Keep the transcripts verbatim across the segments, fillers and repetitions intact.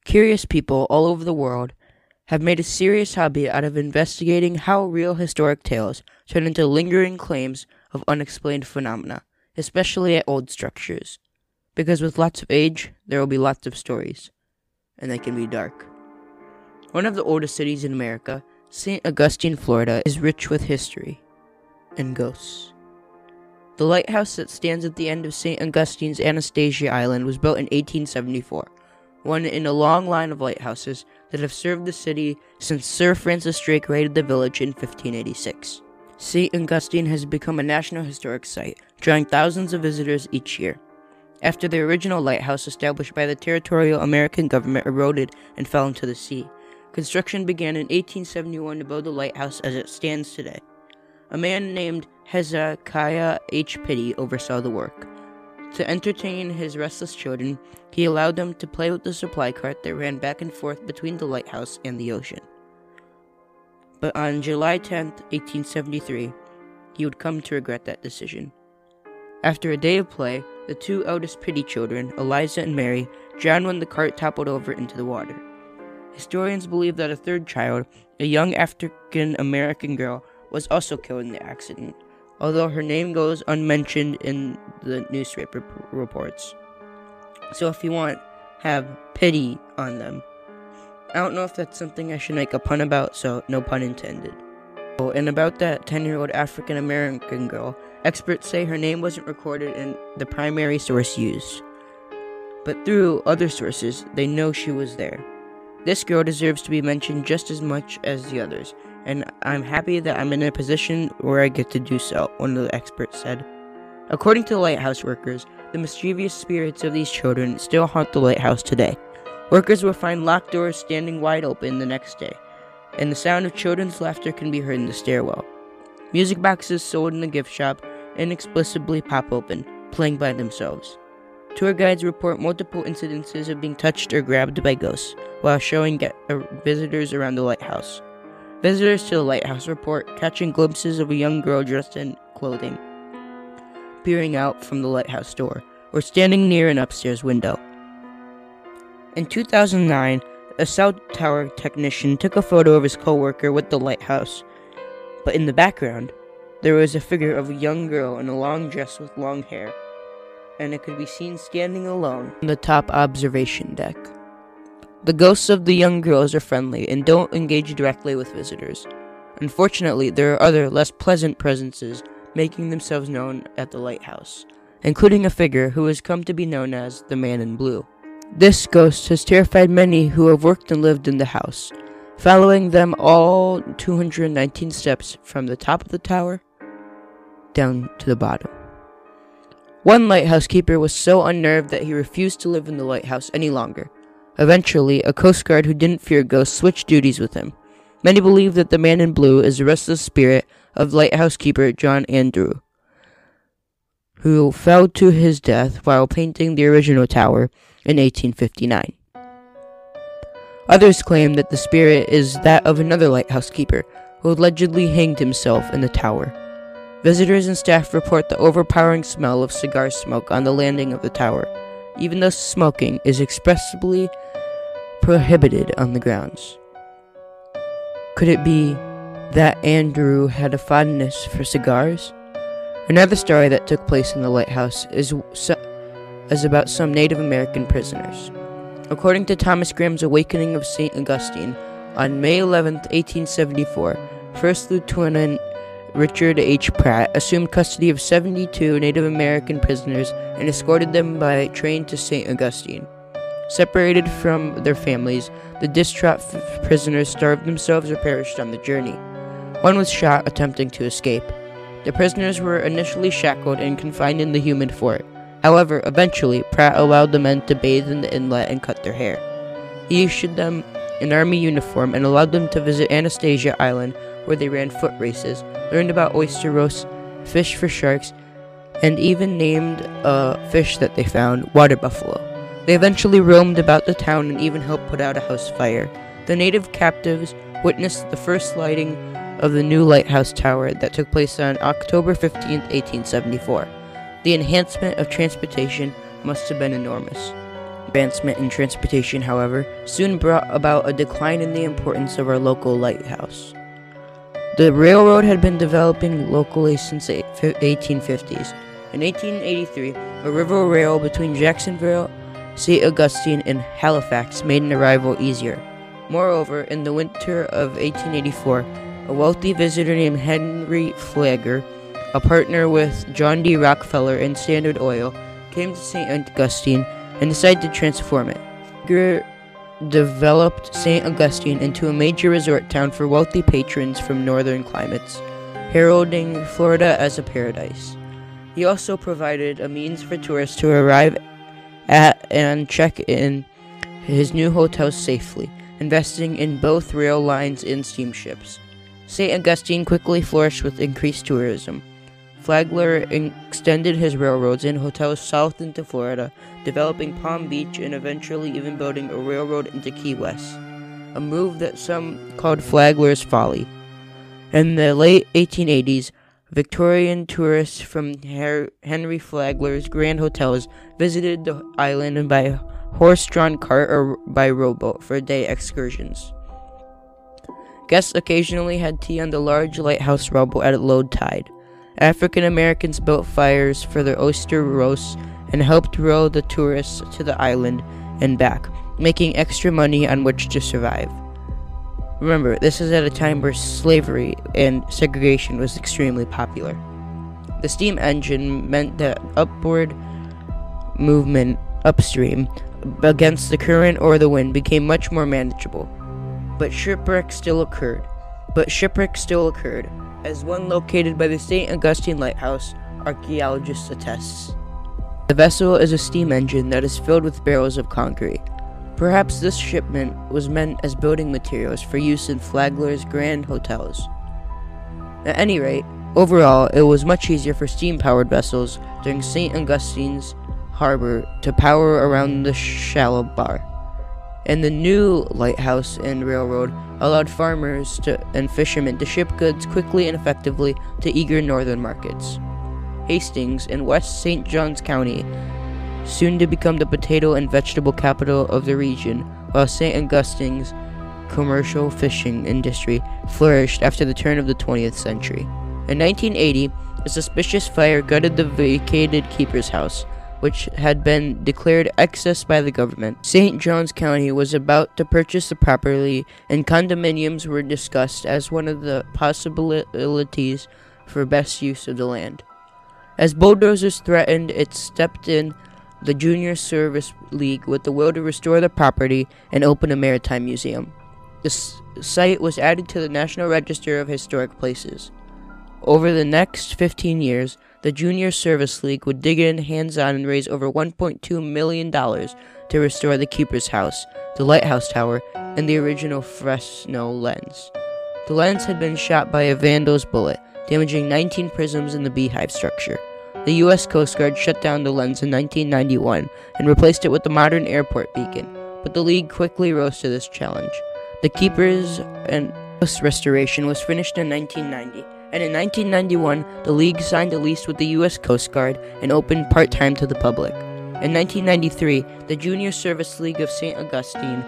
Curious people all over the world have made a serious hobby out of investigating how real historic tales turn into lingering claims of unexplained phenomena, especially at old structures. Because with lots of age, there will be lots of stories, and they can be dark. One of the oldest cities in America, Saint Augustine, Florida, is rich with history and ghosts. The lighthouse that stands at the end of Saint Augustine's Anastasia Island was built in eighteen seventy-four, one in a long line of lighthouses that have served the city since Sir Francis Drake raided the village in fifteen eighty-six. Saint Augustine has become a National Historic Site, drawing thousands of visitors each year. After the original lighthouse established by the territorial American government eroded and fell into the sea, construction began in eighteen seventy-one to build the lighthouse as it stands today. A man named Hezekiah H. Pitty oversaw the work. To entertain his restless children, he allowed them to play with the supply cart that ran back and forth between the lighthouse and the ocean. But on July tenth, eighteen seventy-three, he would come to regret that decision. After a day of play, the two eldest Pitty children, Eliza and Mary, drowned when the cart toppled over into the water. Historians believe that a third child, a young African-American girl, was also killed in the accident, although her name goes unmentioned in the newspaper p- reports. So if you want, have pity on them. I don't know if that's something I should make a pun about, so no pun intended. Oh, and about that ten-year-old African-American girl, experts say her name wasn't recorded in the primary source used, but through other sources, they know she was there. This girl deserves to be mentioned just as much as the others, and I'm happy that I'm in a position where I get to do so, one of the experts said. According to the lighthouse workers, the mischievous spirits of these children still haunt the lighthouse today. Workers will find locked doors standing wide open the next day, and the sound of children's laughter can be heard in the stairwell. Music boxes sold in the gift shop inexplicably pop open, playing by themselves. Tour guides report multiple incidences of being touched or grabbed by ghosts while showing get, uh, visitors around the lighthouse. Visitors to the lighthouse report catching glimpses of a young girl dressed in clothing, peering out from the lighthouse door, or standing near an upstairs window. In two thousand nine, a South Tower technician took a photo of his co-worker with the lighthouse, but in the background, there was a figure of a young girl in a long dress with long hair, and it could be seen standing alone on the top observation deck. The ghosts of the young girls are friendly and don't engage directly with visitors. Unfortunately, there are other, less pleasant presences making themselves known at the lighthouse, including a figure who has come to be known as the Man in Blue. This ghost has terrified many who have worked and lived in the house, following them all two hundred nineteen steps from the top of the tower down to the bottom. One lighthouse keeper was so unnerved that he refused to live in the lighthouse any longer. Eventually, a Coast Guard who didn't fear ghosts switched duties with him. Many believe that the Man in Blue is the restless spirit of lighthouse keeper John Andrew, who fell to his death while painting the original tower in eighteen fifty-nine. Others claim that the spirit is that of another lighthouse keeper who allegedly hanged himself in the tower. Visitors and staff report the overpowering smell of cigar smoke on the landing of the tower, even though smoking is expressly prohibited on the grounds. Could it be that Andrew had a fondness for cigars? Another story that took place in the lighthouse is, is about some Native American prisoners. According to Thomas Graham's Awakening of Saint Augustine, on May eleventh, eighteen seventy-four, First Lieutenant Richard H. Pratt assumed custody of seventy-two Native American prisoners and escorted them by train to Saint Augustine. Separated from their families, the distraught f- prisoners starved themselves or perished on the journey. One was shot attempting to escape. The prisoners were initially shackled and confined in the humid fort. However, eventually, Pratt allowed the men to bathe in the inlet and cut their hair. He issued them an army uniform and allowed them to visit Anastasia Island, where they ran foot races, learned about oyster roasts, fished for sharks, and even named a fish that they found water buffalo. They eventually roamed about the town and even helped put out a house fire. The native captives witnessed the first lighting of the new lighthouse tower that took place on October fifteenth, eighteen seventy-four. The enhancement of transportation must have been enormous. Advancement in transportation, however, soon brought about a decline in the importance of our local lighthouse. The railroad had been developing locally since the eighteen fifties. In eighteen eighty-three, a river rail between Jacksonville, Saint Augustine, and Halifax made an arrival easier. Moreover, in the winter of eighteen eighty-four, a wealthy visitor named Henry Flagler, a partner with John D. Rockefeller and Standard Oil, came to Saint Augustine and decided to transform it. Flagler developed Saint Augustine into a major resort town for wealthy patrons from northern climates, heralding Florida as a paradise. He also provided a means for tourists to arrive at and check in his new hotels safely, investing in both rail lines and steamships. Saint Augustine quickly flourished with increased tourism. Flagler extended his railroads and hotels south into Florida, developing Palm Beach and eventually even building a railroad into Key West, a move that some called Flagler's folly. In the late eighteen eighties, Victorian tourists from Her- Henry Flagler's Grand Hotels visited the island by horse-drawn cart or by rowboat for day excursions. Guests occasionally had tea on the large lighthouse rowboat at low tide. African Americans built fires for their oyster roasts and helped row the tourists to the island and back, making extra money on which to survive. Remember, this is at a time where slavery and segregation was extremely popular. The steam engine meant that upward movement upstream against the current or the wind became much more manageable. But shipwreck still occurred. But shipwreck still occurred, as one located by the Saint Augustine Lighthouse, archaeologists attest. The vessel is a steam engine that is filled with barrels of concrete. Perhaps this shipment was meant as building materials for use in Flagler's Grand Hotels. At any rate, overall, it was much easier for steam-powered vessels during Saint Augustine's harbor to power around the shallow bar. And the new lighthouse and railroad allowed farmers to, and fishermen to ship goods quickly and effectively to eager northern markets. Hastings in West Saint Johns County, soon to become the potato and vegetable capital of the region, while Saint Augustine's commercial fishing industry flourished after the turn of the twentieth century. In nineteen eighty, a suspicious fire gutted the vacated keeper's house, which had been declared excess by the government. Saint Johns County was about to purchase the property, and condominiums were discussed as one of the possibilities for best use of the land. As bulldozers threatened, it stepped in the Junior Service League with the will to restore the property and open a maritime museum. The s- site was added to the National Register of Historic Places. Over the next fifteen years, the Junior Service League would dig in hands-on and raise over one point two million dollars to restore the Keeper's House, the Lighthouse Tower, and the original Fresno lens. The lens had been shot by a vandal's bullet, damaging nineteen prisms in the beehive structure. The U S Coast Guard shut down the lens in nineteen ninety-one and replaced it with the modern airport beacon, but the League quickly rose to this challenge. The Keeper's and House restoration was finished in nineteen ninety. And in nineteen ninety-one, the League signed a lease with the U S Coast Guard and opened part-time to the public. In nineteen ninety-three, the Junior Service League of Saint Augustine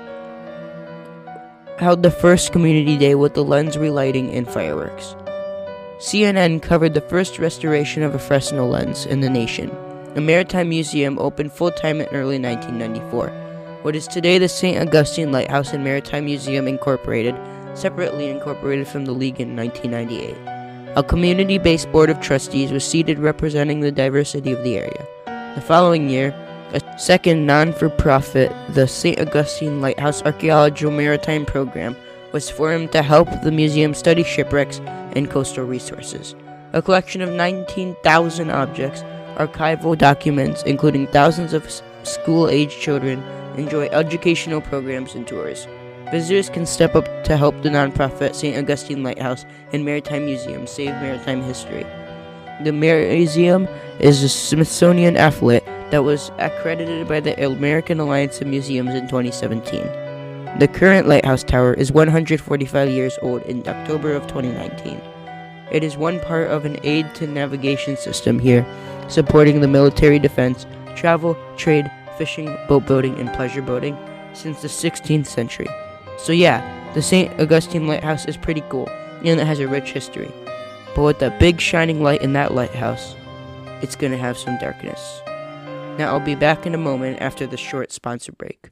held the first community day with the lens relighting and fireworks. C N N covered the first restoration of a Fresno lens in the nation. A maritime museum opened full-time in early nineteen ninety-four. What is today the Saint Augustine Lighthouse and Maritime Museum Incorporated, separately incorporated from the League in nineteen ninety-eight. A community-based board of trustees was seated representing the diversity of the area. The following year, a second non-for-profit, the Saint Augustine Lighthouse Archaeological Maritime Program, was formed to help the museum study shipwrecks and coastal resources. A collection of nineteen thousand objects, archival documents, including thousands of school-aged children, enjoy educational programs and tours. Visitors can step up to help the nonprofit Saint Augustine Lighthouse and Maritime Museum save maritime history. The museum is a Smithsonian affiliate that was accredited by the American Alliance of Museums in twenty seventeen. The current lighthouse tower is one hundred forty-five years old in October of twenty nineteen. It is one part of an aid to navigation system here, supporting the military defense, travel, trade, fishing, boat building, and pleasure boating since the sixteenth century. So yeah, the Saint Augustine Lighthouse is pretty cool, and it has a rich history. But with that big shining light in that lighthouse, it's gonna have some darkness. Now I'll be back in a moment after the short sponsor break.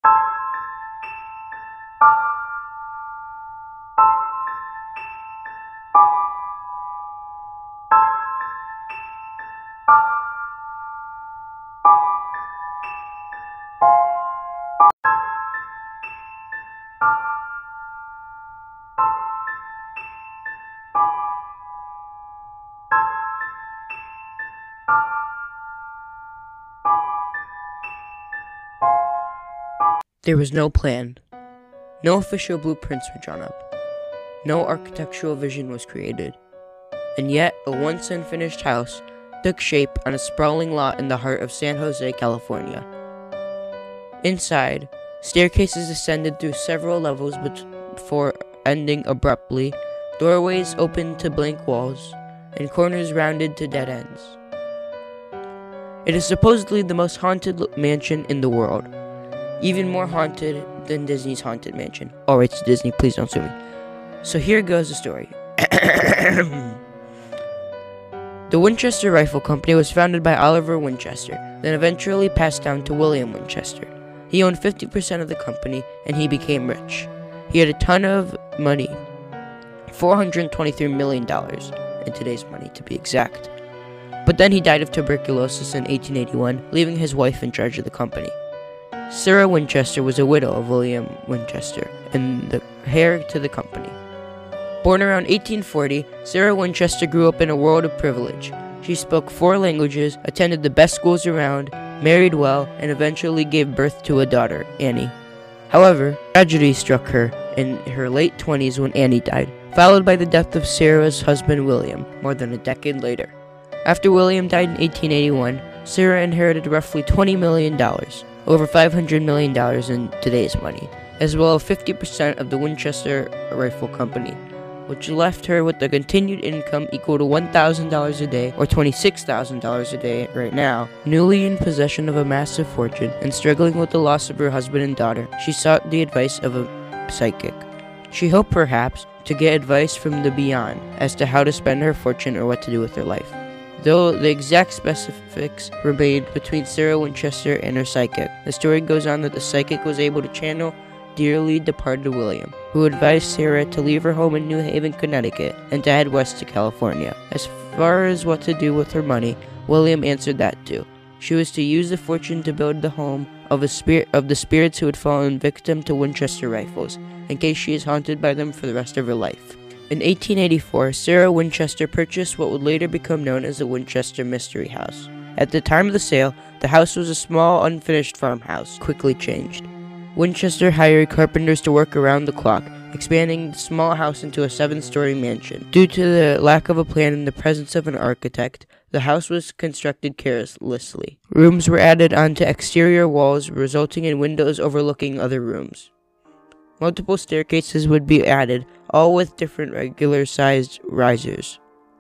There was no plan. No official blueprints were drawn up. No architectural vision was created. And yet, a once unfinished house took shape on a sprawling lot in the heart of San Jose, California. Inside, staircases ascended through several levels before ending abruptly, doorways opened to blank walls, and corners rounded to dead ends. It is supposedly the most haunted mansion in the world. Even more haunted than Disney's Haunted Mansion. Alright, it's Disney, please don't sue me. So here goes the story. The Winchester Rifle Company was founded by Oliver Winchester, then eventually passed down to William Winchester. He owned fifty percent of the company, and he became rich. He had a ton of money, four hundred twenty-three million dollars, in today's money to be exact. But then he died of tuberculosis in eighteen eighty-one, leaving his wife in charge of the company. Sarah Winchester was a widow of William Winchester and the heir to the company. Born around eighteen forty, Sarah Winchester grew up in a world of privilege. She spoke four languages, attended the best schools around, married well, and eventually gave birth to a daughter, Annie. However, tragedy struck her in her late twenties when Annie died, followed by the death of Sarah's husband William more than a decade later. After William died in eighteen eighty-one, Sarah inherited roughly twenty million dollars. Over five hundred million dollars in today's money, as well as fifty percent of the Winchester Rifle Company, which left her with a continued income equal to one thousand dollars a day, or twenty-six thousand dollars a day right now. Newly in possession of a massive fortune and struggling with the loss of her husband and daughter, she sought the advice of a psychic. She hoped perhaps to get advice from the beyond as to how to spend her fortune or what to do with her life. Though the exact specifics remained between Sarah Winchester and her psychic, the story goes on that the psychic was able to channel dearly departed William, who advised Sarah to leave her home in New Haven, Connecticut, and to head west to California. As far as what to do with her money, William answered that too. She was to use the fortune to build the home of a spirit of the spirits who had fallen victim to Winchester rifles, in case she is haunted by them for the rest of her life. In eighteen eighty-four, Sarah Winchester purchased what would later become known as the Winchester Mystery House. At the time of the sale, the house was a small, unfinished farmhouse, quickly changed. Winchester hired carpenters to work around the clock, expanding the small house into a seven-story mansion. Due to the lack of a plan and the presence of an architect, the house was constructed carelessly. Rooms were added onto exterior walls, resulting in windows overlooking other rooms. Multiple staircases would be added, all with different regular-sized risers,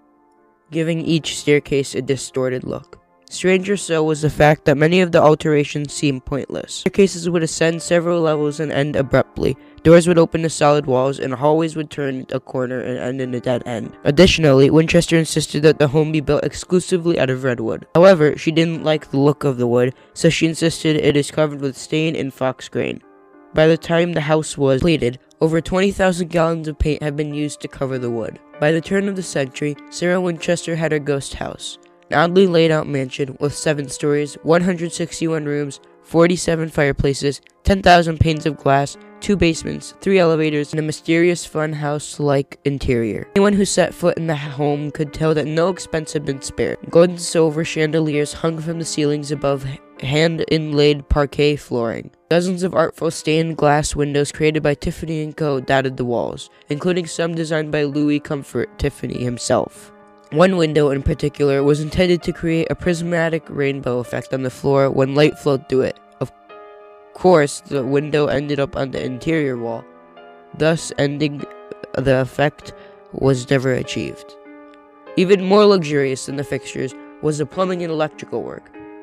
giving each staircase a distorted look. Stranger so was the fact that many of the alterations seemed pointless. Staircases would ascend several levels and end abruptly. Doors would open to solid walls, and hallways would turn a corner and end in a dead end. Additionally, Winchester insisted that the home be built exclusively out of redwood. However, she didn't like the look of the wood, so she insisted it is covered with stain and fox grain. By the time the house was completed, over twenty thousand gallons of paint had been used to cover the wood. By the turn of the century, Sarah Winchester had her ghost house, an oddly laid out mansion with seven stories, one hundred sixty-one rooms, forty-seven fireplaces, ten thousand panes of glass, two basements, three elevators, and a mysterious funhouse-like interior. Anyone who set foot in the home could tell that no expense had been spared. Gold and silver chandeliers hung from the ceilings above hand-inlaid parquet flooring. Dozens of artful stained glass windows created by Tiffany and Co. dotted the walls, including some designed by Louis Comfort Tiffany himself. One window in particular was intended to create a prismatic rainbow effect on the floor when light flowed through it. Of course, the window ended up on the interior wall, thus ending the effect was never achieved. Even more luxurious than the fixtures was the plumbing and electrical work.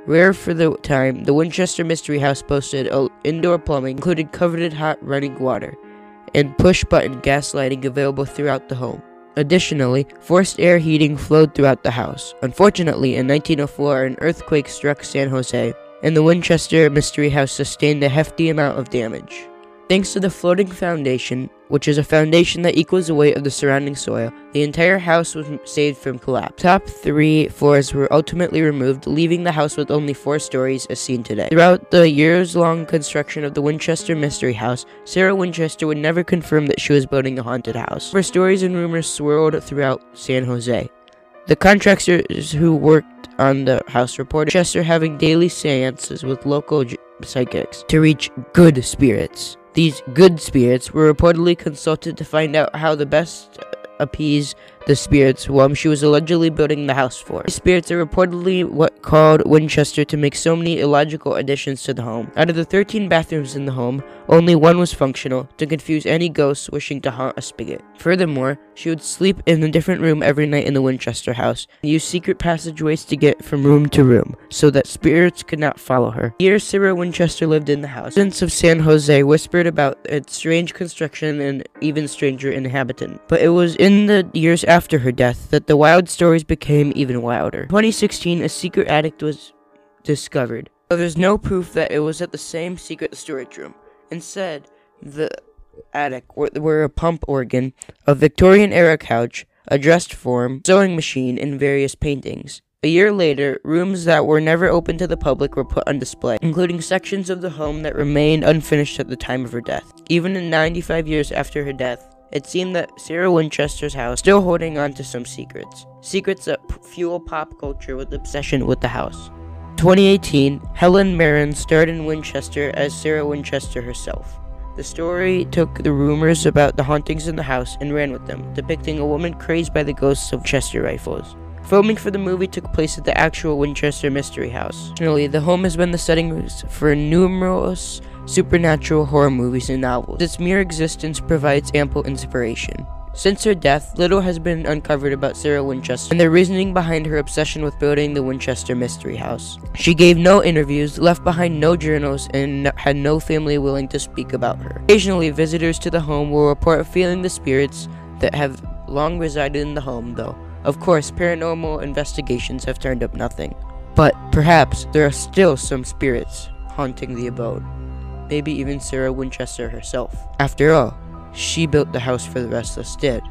Rare for the time, the Winchester Mystery House boasted indoor plumbing, included coveted hot running water, and push-button gas lighting available throughout the home. Additionally, forced air heating flowed throughout the house. Unfortunately, in nineteen oh four, an earthquake struck San Jose, and the Winchester Mystery House sustained a hefty amount of damage. Thanks to the floating foundation, which is a foundation that equals the weight of the surrounding soil, the entire house was saved from collapse. Top three floors were ultimately removed, leaving the house with only four stories as seen today. Throughout the years-long construction of the Winchester Mystery House, Sarah Winchester would never confirm that she was building a haunted house. Her stories and rumors swirled throughout San Jose. The contractors who worked on the house reported Winchester having daily seances with local psychics to reach good spirits. These good spirits were reportedly consulted to find out how to best appease the spirits whom she was allegedly building the house for. These spirits are reportedly what called Winchester to make so many illogical additions to the home. Out of the thirteen bathrooms in the home, only one was functional, to confuse any ghosts wishing to haunt a spigot. Furthermore, she would sleep in a different room every night in the Winchester house, and use secret passageways to get from room to room, so that spirits could not follow her. Years Sarah Winchester lived in the house. Residents of San Jose whispered about its strange construction and even stranger inhabitant. But it was in the years after her death that the wild stories became even wilder. In twenty sixteen, a secret attic was discovered. Though there's no proof that it was at the same secret storage room. Instead, the attic were, were a pump organ, a Victorian-era couch, a dressed form, sewing machine, and various paintings. A year later, rooms that were never open to the public were put on display, including sections of the home that remained unfinished at the time of her death. Even in ninety-five years after her death, it seemed that Sarah Winchester's house was still holding on to some secrets. Secrets that p- fuel pop culture with obsession with the house. In twenty eighteen, Helen Mirren starred in Winchester as Sarah Winchester herself. The story took the rumors about the hauntings in the house and ran with them, depicting a woman crazed by the ghosts of Chester rifles. Filming for the movie took place at the actual Winchester Mystery House. Additionally, the home has been the setting for numerous supernatural horror movies and novels. Its mere existence provides ample inspiration. Since her death, little has been uncovered about Sarah Winchester and the reasoning behind her obsession with building the Winchester Mystery House. She gave no interviews, left behind no journals, and had no family willing to speak about her. Occasionally, visitors to the home will report feeling the spirits that have long resided in the home, though. Of course, paranormal investigations have turned up nothing. But perhaps there are still some spirits haunting the abode. Maybe even Sarah Winchester herself. After all, she built the house for the rest of us dead.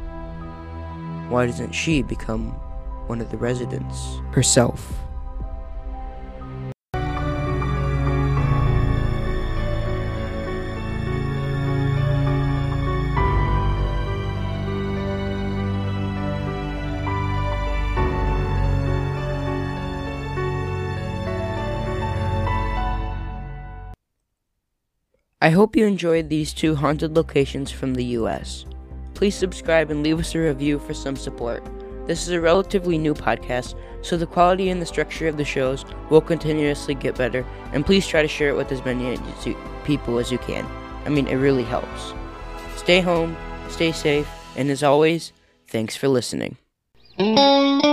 Why doesn't she become one of the residents herself? I hope you enjoyed these two haunted locations from the U S. Please subscribe and leave us a review for some support. This is a relatively new podcast, so the quality and the structure of the shows will continuously get better, and please try to share it with as many people as you can. I mean, it really helps. Stay home, stay safe, and as always, thanks for listening.